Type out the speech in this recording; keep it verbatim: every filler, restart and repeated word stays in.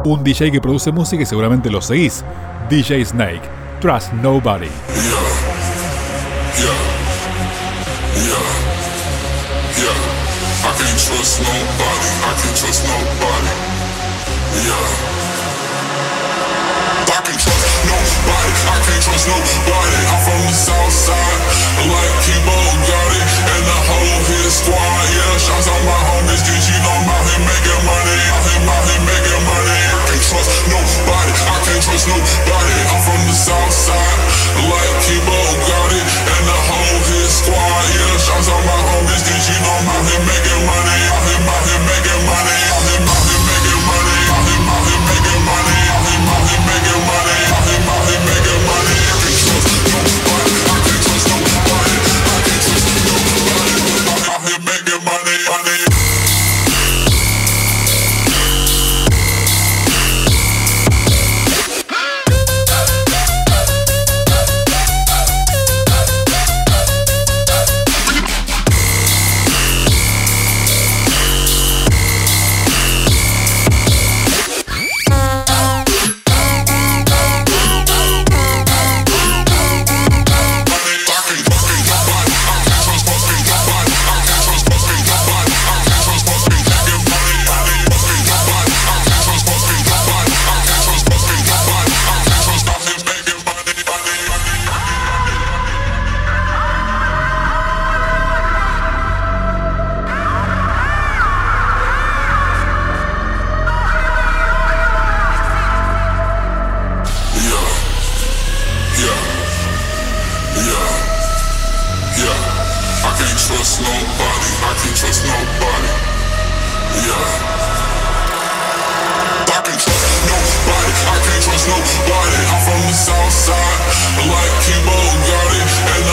un D J que produce música y seguramente lo seguís, D J Snake, Trust Nobody. Yeah, yeah, yeah, yeah. I can't trust nobody, I can't trust nobody. Yeah. I can't trust nobody, I can't trust nobody. I'm from the south side, like Kibo got it, and the whole hit squad. Yeah, shots on my homies, cause you know I'm out here making money. Out here, out here making money. I can't trust nobody, I can't trust nobody. I'm from the south side, like Kibo got it, and the whole hit squad. Yeah, shots on my homies, cause you know I'm out here making money. Out here, out here making money. Out here, out here making money. Out here, out here making money. Out here, out here making money. Out here, out here making money. I can't trust nobody. I can't trust nobody. I can't trust nobody. Out here making money. Money. Nobody, I'm from the south side, like Kibo got it, and